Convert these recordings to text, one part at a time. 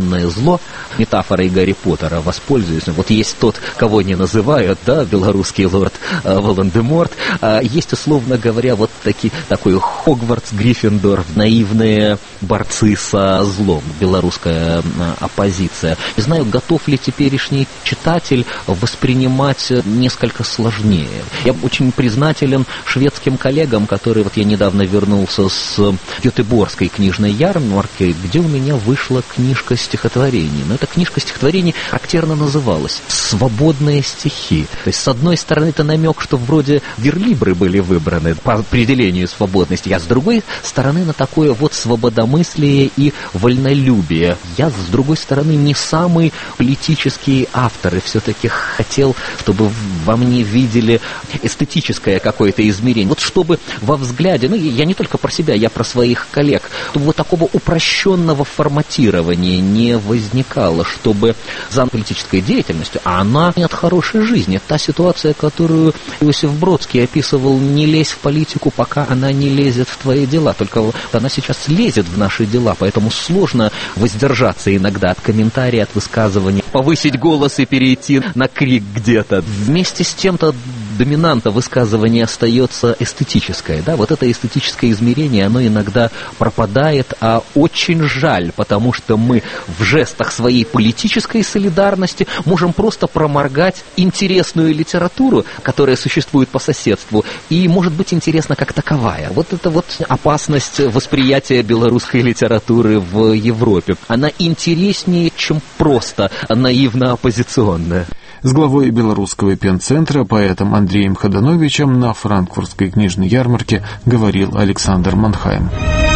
банальное зло. Метафорой Гарри Поттера воспользуюсь. Вот есть тот, кого не называют, да, белорусский лорд Волан-де-Морт. Есть, условно говоря, вот такой Хогвартс, Гриффиндор, наивные борцы со злом, белорусская оппозиция. Не знаю, готов ли теперешний читатель воспринимать несколько сложнее. Я очень признателен шведским коллегам, которые, вот я недавно вернулся с Гетеборгской книжной ярмарки, где у меня вышла книжка стихотворений. Но эта книжка стихотворений характерно называлась «Свободные стихи». То есть, с одной стороны, это намек, что вроде верлибры были выбраны по определению свободности, а с другой стороны, на такое вот свободомыслие и вольнолюбие. Я, с другой стороны, не самый политический автор, и все-таки хотел, чтобы во мне видели эстетическое какое-то измерение. Вот чтобы во взгляде, я не только про себя, я про своих коллег, чтобы вот такого упрощенного форматирования не возникало, чтобы за политической деятельностью, а она от хорошей жизни. Та ситуация, которую Иосиф Бродский описывал: не лезь в политику, пока она не лезет в твои дела. Только она сейчас лезет в наши дела, поэтому сложно воздержаться иногда от комментария, от высказывания, повысить голос и перейти на крик где-то. Вместе с тем-то доминанта высказывания остается эстетическое. Да? Вот это эстетическое измерение, оно иногда пропадает, а очень жаль, потому что мы в жестах своей политической солидарности можем просто проморгать интересную литературу, которая существует по соседству, и может быть интересна как таковая. Вот это вот опасность восприятия белорусской литературы в Европе. Она интереснее, чем просто наивно-оппозиционная. С главой Белорусского пенцентра, поэтом Андреем Ходановичем, на франкфуртской книжной ярмарке говорил Александр Манхайм.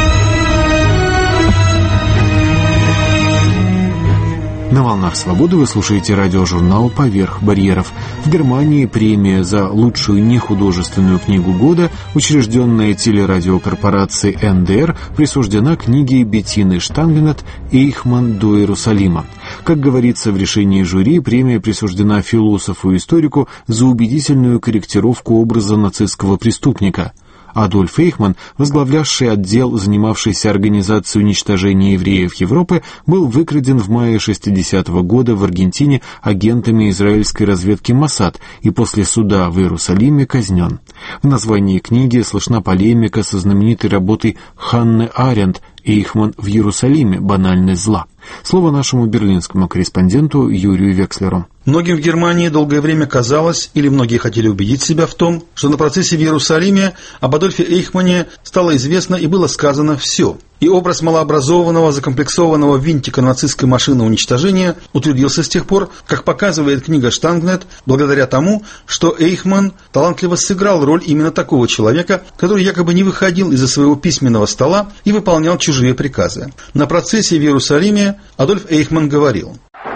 На «Волнах Свободы» вы слушаете радиожурнал «Поверх барьеров». В Германии премия за лучшую нехудожественную книгу года, учрежденная телерадиокорпорацией НДР, присуждена книге Беттины Штангенет «Эйхман до Иерусалима». Как говорится в решении жюри, премия присуждена философу-историку за убедительную корректировку образа нацистского преступника. Адольф Эйхман, возглавлявший отдел, занимавшийся организацией уничтожения евреев Европы, был выкраден в мае 60-го года в Аргентине агентами израильской разведки Моссад и после суда в Иерусалиме казнен. В названии книги слышна полемика со знаменитой работой Ханны Аренд «Эйхман в Иерусалиме. Банальность зла». Слово нашему берлинскому корреспонденту Юрию Векслеру. Многим в Германии долгое время казалось, или многие хотели убедить себя в том, что на процессе в Иерусалиме об Адольфе Эйхмане стало известно и было сказано все. И образ малообразованного, закомплексованного винтика нацистской машины уничтожения утвердился с тех пор, как показывает книга Штангенет, благодаря тому, что Эйхман талантливо сыграл роль именно такого человека, который якобы не выходил из-за своего письменного стола и выполнял чужие приказы. На процессе в Иерусалиме Адольф Эйхман говорил: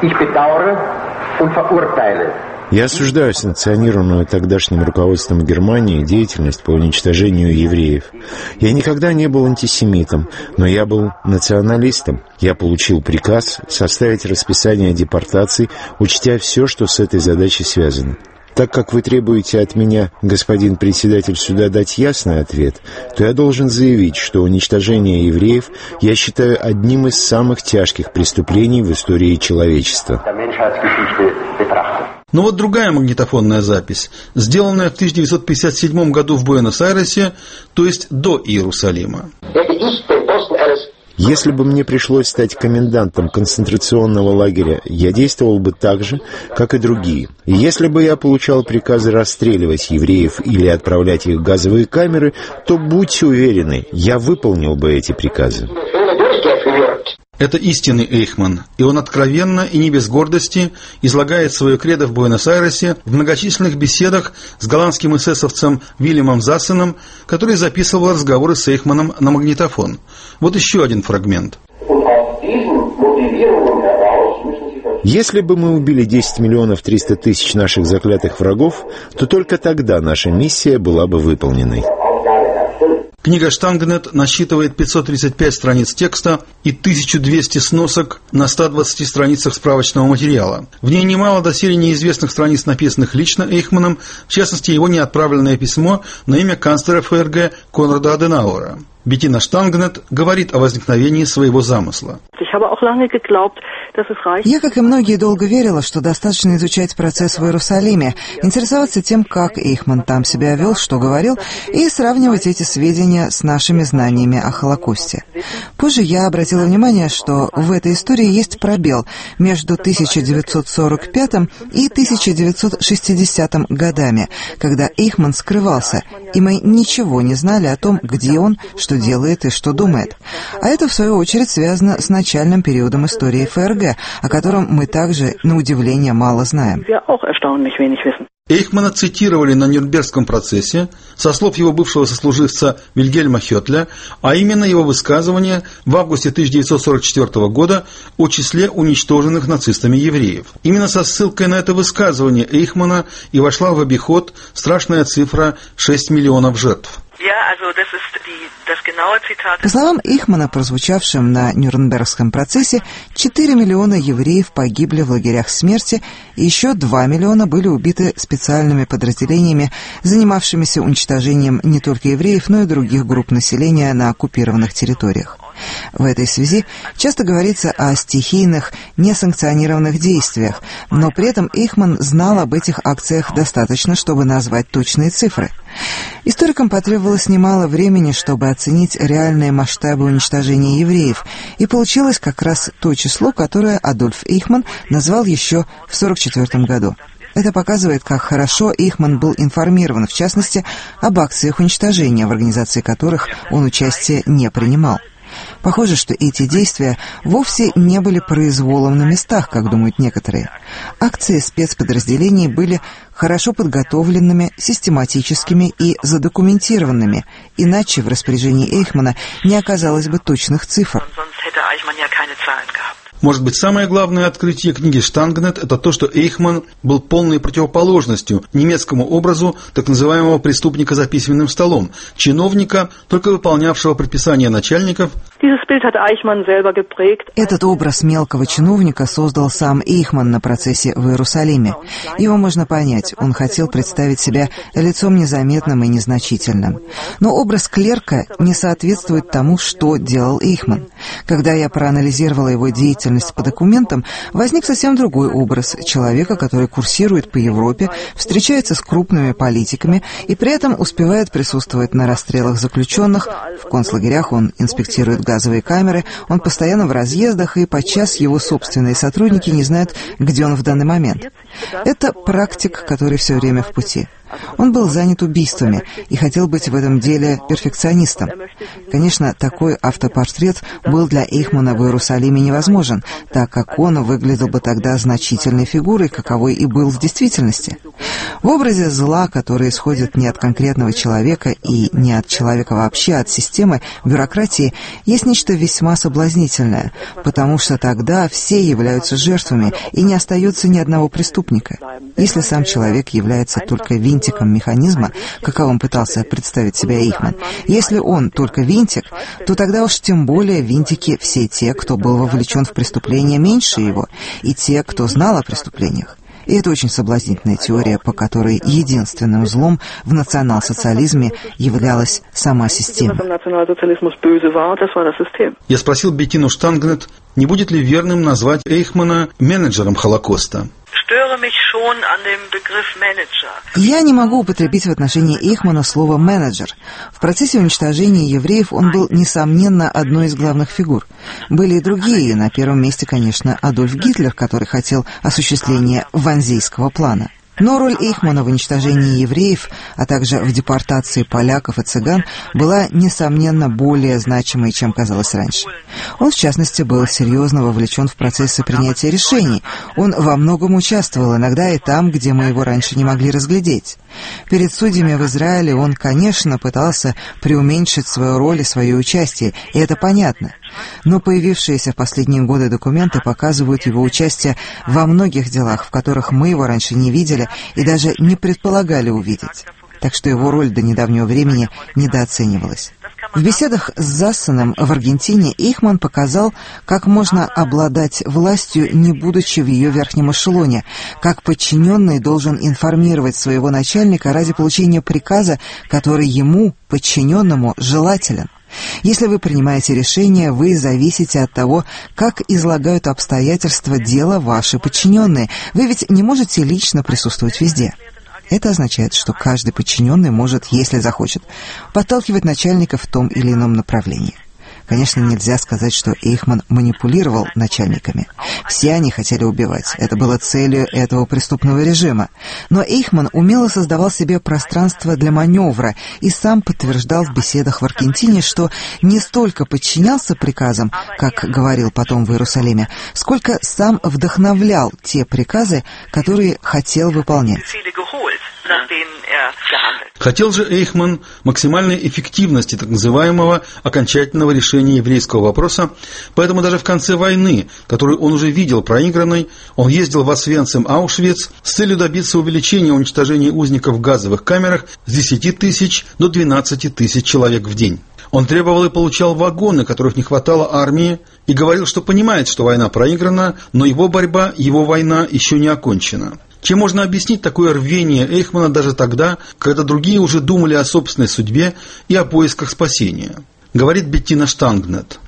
«Я осуждаю санкционированную тогдашним руководством Германии деятельность по уничтожению евреев. Я никогда не был антисемитом, но я был националистом. Я получил приказ составить расписание депортаций, учтя все, что с этой задачей связано. Так как вы требуете от меня, господин председатель суда, дать ясный ответ, то я должен заявить, что уничтожение евреев я считаю одним из самых тяжких преступлений в истории человечества». Но вот другая магнитофонная запись, сделанная в 1957 году в Буэнос-Айресе, то есть до Иерусалима. Если бы мне пришлось стать комендантом концентрационного лагеря, я действовал бы так же, как и другие. И если бы я получал приказы расстреливать евреев или отправлять их в газовые камеры, то будьте уверены, я выполнил бы эти приказы. Это истинный Эйхман, и он откровенно и не без гордости излагает свое кредо в Буэнос-Айресе в многочисленных беседах с голландским эсэсовцем Вильямом Зассеном, который записывал разговоры с Эйхманом на магнитофон. Вот еще один фрагмент. Если бы мы убили 10 миллионов 300 тысяч наших заклятых врагов, то только тогда наша миссия была бы выполненной. Книга Штангенет насчитывает 535 страниц текста и 1200 сносок на 120 страницах справочного материала. В ней немало доселе неизвестных страниц, написанных лично Эйхманом, в частности, его неотправленное письмо на имя канцлера ФРГ Конрада Аденауэра. Беттина Штангнет говорит о возникновении своего замысла. Я, как и многие, долго верила, что достаточно изучать процесс в Иерусалиме, интересоваться тем, как Эйхман там себя вел, что говорил, и сравнивать эти сведения с нашими знаниями о Холокосте. Позже я обратила внимание, что в этой истории есть пробел между 1945 и 1960 годами, когда Эйхман скрывался, и мы ничего не знали о том, где он, что делает и что думает. А это, в свою очередь, связано с начальным периодом истории ФРГ, о котором мы также, на удивление, мало знаем. Эйхмана цитировали на Нюрнбергском процессе со слов его бывшего сослуживца Вильгельма Хётля, а именно его высказывание в августе 1944 года о числе уничтоженных нацистами евреев. Именно со ссылкой на это высказывание Эйхмана и вошла в обиход страшная цифра 6 миллионов жертв. По словам Эйхмана, прозвучавшим на Нюрнбергском процессе, 4 миллиона евреев погибли в лагерях смерти, и еще 2 миллиона были убиты специальными подразделениями, занимавшимися уничтожением не только евреев, но и других групп населения на оккупированных территориях. В этой связи часто говорится о стихийных, несанкционированных действиях, но при этом Эйхман знал об этих акциях достаточно, чтобы назвать точные цифры. Историкам потребовалось немало времени, чтобы оценить реальные масштабы уничтожения евреев, и получилось как раз то число, которое Адольф Эйхман назвал еще в 1944 году. Это показывает, как хорошо Эйхман был информирован, в частности, об акциях уничтожения, в организации которых он участие не принимал. Похоже, что эти действия вовсе не были произволом на местах, как думают некоторые. Акции спецподразделений были хорошо подготовленными, систематическими и задокументированными, иначе в распоряжении Эйхмана не оказалось бы точных цифр. Может быть, самое главное открытие книги Штангнет – это то, что Эйхман был полной противоположностью немецкому образу так называемого преступника за письменным столом, чиновника, только выполнявшего предписания начальников. Этот образ мелкого чиновника создал сам Эйхман на процессе в Иерусалиме. Его можно понять, он хотел представить себя лицом незаметным и незначительным. Но образ клерка не соответствует тому, что делал Эйхман. Когда я проанализировала его деятельность по документам, возник совсем другой образ человека, который курсирует по Европе, встречается с крупными политиками и при этом успевает присутствовать на расстрелах заключенных. В концлагерях он инспектирует газовые камеры, он постоянно в разъездах, и подчас его собственные сотрудники не знают, где он в данный момент. Это практик, который все время в пути. Он был занят убийствами и хотел быть в этом деле перфекционистом. Конечно, такой автопортрет был для Эйхмана в Иерусалиме невозможен, так как он выглядел бы тогда значительной фигурой, каковой и был в действительности. В образе зла, который исходит не от конкретного человека и не от человека вообще, а от системы, бюрократии, есть нечто весьма соблазнительное, потому что тогда все являются жертвами и не остается ни одного преступника. Если сам человек является только винтиком механизма, каковым пытался представить себя Эйхман, если он только винтик, то тогда уж тем более винтики все те, кто был вовлечен в преступление меньше его, и те, кто знал о преступлениях. И это очень соблазнительная теория, по которой единственным злом в национал-социализме являлась сама система. Я спросил Беттину Штангнет, не будет ли верным назвать Эйхмана менеджером Холокоста. Я не могу употребить в отношении Эйхмана слово «менеджер». В процессе уничтожения евреев он был, несомненно, одной из главных фигур. Были и другие, на первом месте, конечно, Адольф Гитлер, который хотел осуществления ванзейского плана. Но роль Эйхмана в уничтожении евреев, а также в депортации поляков и цыган, была, несомненно, более значимой, чем казалось раньше. Он, в частности, был серьезно вовлечен в процессы принятия решений. Он во многом участвовал, иногда и там, где мы его раньше не могли разглядеть. Перед судьями в Израиле он, конечно, пытался преуменьшить свою роль и свое участие, и это понятно. Но появившиеся в последние годы документы показывают его участие во многих делах, в которых мы его раньше не видели и даже не предполагали увидеть. Так что его роль до недавнего времени недооценивалась. В беседах с Зассеном в Аргентине Эйхман показал, как можно обладать властью, не будучи в ее верхнем эшелоне, как подчиненный должен информировать своего начальника ради получения приказа, который ему, подчиненному, желателен. Если вы принимаете решение, вы зависите от того, как излагают обстоятельства дела ваши подчиненные. Вы ведь не можете лично присутствовать везде. Это означает, что каждый подчиненный может, если захочет, подталкивать начальника в том или ином направлении. Конечно, нельзя сказать, что Эйхман манипулировал начальниками. Все они хотели убивать. Это было целью этого преступного режима. Но Эйхман умело создавал себе пространство для маневра и сам подтверждал в беседах в Аргентине, что не столько подчинялся приказам, как говорил потом в Иерусалиме, сколько сам вдохновлял те приказы, которые хотел выполнять. Хотел же Эйхман максимальной эффективности так называемого окончательного решения еврейского вопроса, поэтому даже в конце войны, которую он уже видел проигранной, он ездил в Освенцим-Аушвиц с целью добиться увеличения уничтожения узников в газовых камерах с 10 тысяч до 12 тысяч человек в день. Он требовал и получал вагоны, которых не хватало армии, и говорил, что понимает, что война проиграна, но его борьба, его война еще не окончена. Чем можно объяснить такое рвение Эйхмана даже тогда, когда другие уже думали о собственной судьбе и о поисках спасения? Говорит Беттина Штангнет.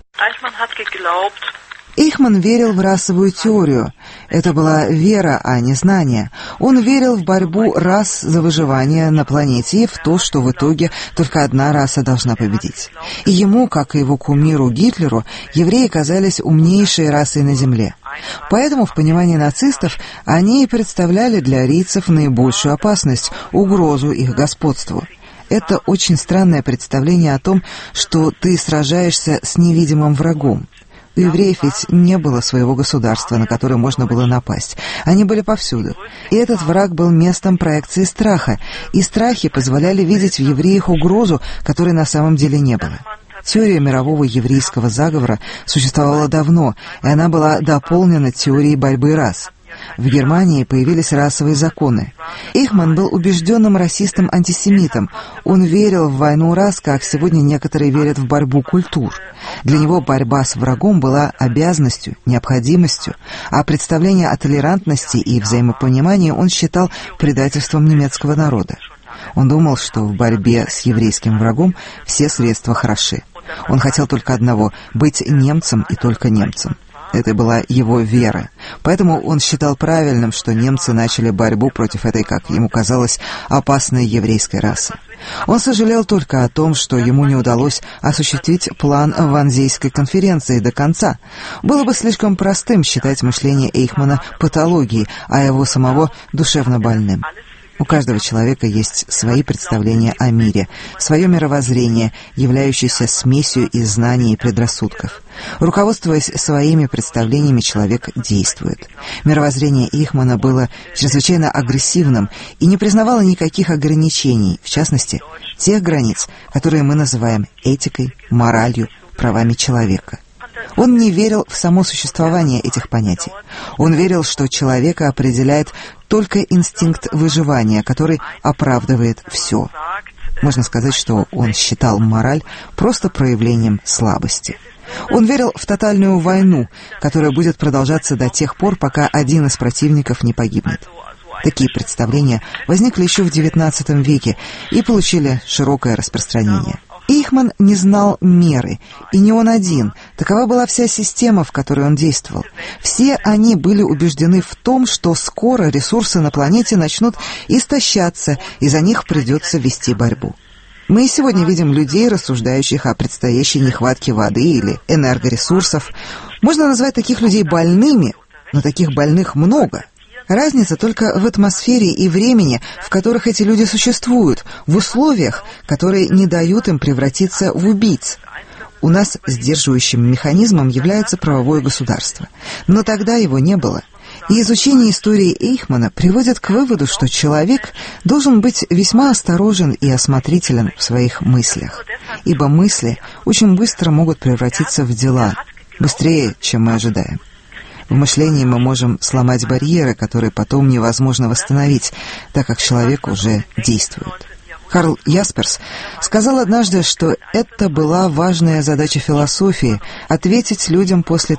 Эйхман верил в расовую теорию. Это была вера, а не знание. Он верил в борьбу рас за выживание на планете и в то, что в итоге только одна раса должна победить. И ему, как и его кумиру Гитлеру, евреи казались умнейшей расой на Земле. Поэтому в понимании нацистов они и представляли для арийцев наибольшую опасность, угрозу их господству. Это очень странное представление о том, что ты сражаешься с невидимым врагом. У евреев ведь не было своего государства, на которое можно было напасть. Они были повсюду. И этот враг был местом проекции страха. И страхи позволяли видеть в евреях угрозу, которой на самом деле не было. Теория мирового еврейского заговора существовала давно, и она была дополнена теорией борьбы рас. В Германии появились расовые законы. Эйхман был убежденным расистом-антисемитом. Он верил в войну рас, как сегодня некоторые верят в борьбу культур. Для него борьба с врагом была обязанностью, необходимостью, а представление о толерантности и взаимопонимании он считал предательством немецкого народа. Он думал, что в борьбе с еврейским врагом все средства хороши. Он хотел только одного — быть немцем и только немцем. Это была его вера. Поэтому он считал правильным, что немцы начали борьбу против этой, как ему казалось, опасной еврейской расы. Он сожалел только о том, что ему не удалось осуществить план Ванзейской конференции до конца. Было бы слишком простым считать мышление Эйхмана патологией, а его самого душевно больным. У каждого человека есть свои представления о мире, свое мировоззрение, являющееся смесью из знаний и предрассудков. Руководствуясь своими представлениями, человек действует. Мировоззрение Эйхмана было чрезвычайно агрессивным и не признавало никаких ограничений, в частности, тех границ, которые мы называем этикой, моралью, правами человека. Он не верил в само существование этих понятий. Он верил, что человека определяет только инстинкт выживания, который оправдывает все. Можно сказать, что он считал мораль просто проявлением слабости. Он верил в тотальную войну, которая будет продолжаться до тех пор, пока один из противников не погибнет. Такие представления возникли еще в XIX веке и получили широкое распространение. Эйхман не знал меры, и не он один. Такова была вся система, в которой он действовал. Все они были убеждены в том, что скоро ресурсы на планете начнут истощаться, и за них придется вести борьбу. Мы и сегодня видим людей, рассуждающих о предстоящей нехватке воды или энергоресурсов. Можно назвать таких людей больными, но таких больных много. Разница только в атмосфере и времени, в которых эти люди существуют, в условиях, которые не дают им превратиться в убийц. У нас сдерживающим механизмом является правовое государство. Но тогда его не было. И изучение истории Эйхмана приводит к выводу, что человек должен быть весьма осторожен и осмотрителен в своих мыслях, ибо мысли очень быстро могут превратиться в дела, быстрее, чем мы ожидаем. В мышлении мы можем сломать барьеры, которые потом невозможно восстановить, так как человек уже действует. Карл Ясперс сказал однажды, что это была важная задача философии — ответить людям после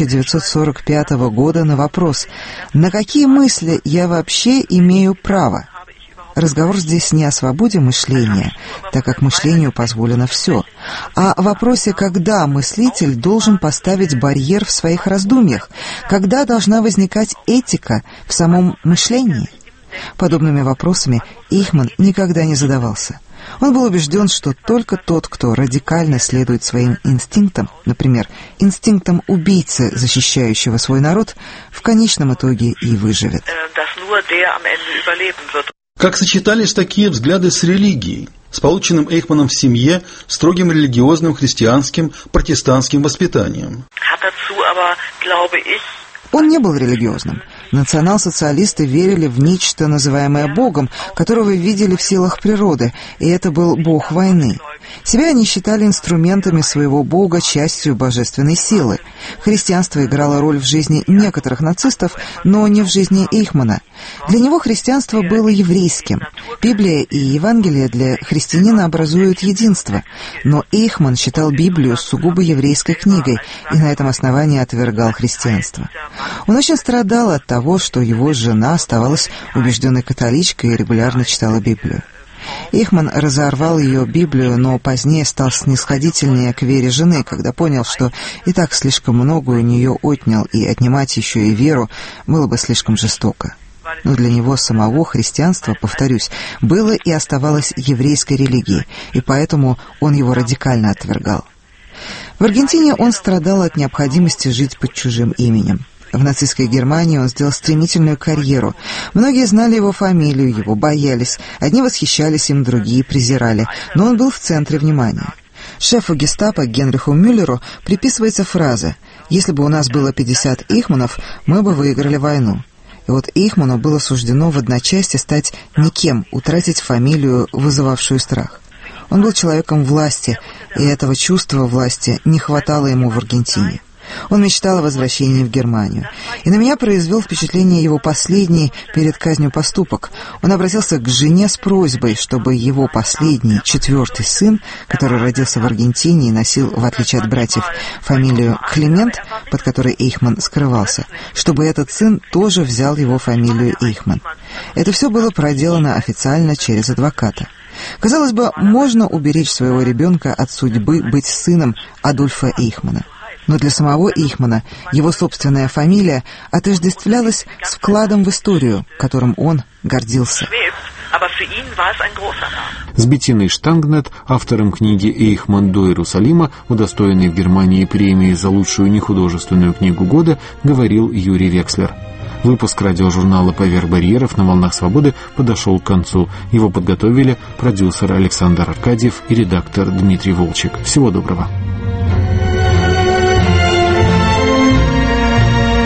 1945 года на вопрос: «На какие мысли я вообще имею право?» Разговор здесь не о свободе мышления, так как мышлению позволено все, а о вопросе, когда мыслитель должен поставить барьер в своих раздумьях, когда должна возникать этика в самом мышлении. Подобными вопросами Эйхман никогда не задавался. Он был убежден, что только тот, кто радикально следует своим инстинктам, например, инстинктам убийцы, защищающего свой народ, в конечном итоге и выживет. Как сочетались такие взгляды с религией, с полученным Эйхманом в семье строгим религиозным христианским протестантским воспитанием? Он не был религиозным. Национал-социалисты верили в нечто, называемое Богом, которого видели в силах природы, и это был Бог войны. Себя они считали инструментами своего Бога, частью божественной силы. Христианство играло роль в жизни некоторых нацистов, но не в жизни Эйхмана. Для него христианство было еврейским. Библия и Евангелие для христианина образуют единство, но Эйхман считал Библию сугубо еврейской книгой и на этом основании отвергал христианство. Он очень страдал от того, что его жена оставалась убежденной католичкой и регулярно читала Библию. Эйхман разорвал ее Библию, но позднее стал снисходительнее к вере жены, когда понял, что и так слишком много у нее отнял, и отнимать еще и веру было бы слишком жестоко. Но для него самого христианство, повторюсь, было и оставалось еврейской религией, и поэтому он его радикально отвергал. В Аргентине он страдал от необходимости жить под чужим именем. В нацистской Германии он сделал стремительную карьеру. Многие знали его фамилию, его боялись. Одни восхищались им, другие презирали. Но он был в центре внимания. Шефу гестапо Генриху Мюллеру приписывается фраза: «Если бы у нас было 50 Эйхманов, мы бы выиграли войну». И вот Эйхману было суждено в одночасье стать никем, утратить фамилию, вызывавшую страх. Он был человеком власти, и этого чувства власти не хватало ему в Аргентине. Он мечтал о возвращении в Германию. И на меня произвел впечатление его последний перед казнью поступок. Он обратился к жене с просьбой, чтобы его последний, 4-й сын, который родился в Аргентине и носил, в отличие от братьев, фамилию Климент, под которой Эйхман скрывался, чтобы этот сын тоже взял его фамилию Эйхман. Это все было проделано официально через адвоката. Казалось бы, можно уберечь своего ребенка от судьбы быть сыном Адольфа Эйхмана. Но для самого Эйхмана его собственная фамилия отождествлялась с вкладом в историю, которым он гордился. С Беттиной Штангнет, автором книги «Эйхман до Иерусалима», удостоенной в Германии премии за лучшую нехудожественную книгу года, говорил Юрий Векслер. Выпуск радиожурнала «Поверх барьеров» на волнах свободы подошел к концу. Его подготовили продюсер Александр Аркадьев и редактор Дмитрий Волчек. Всего доброго.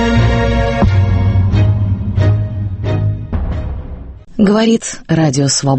Говорит Радио Свобода.